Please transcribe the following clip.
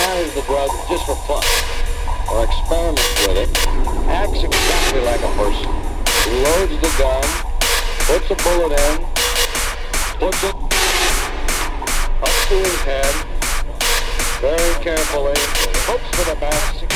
carries the drug just for fun or experiments with it acts exactly like a person. He loads the gun, puts a bullet in, puts it up to his head very carefully, hopes for the best,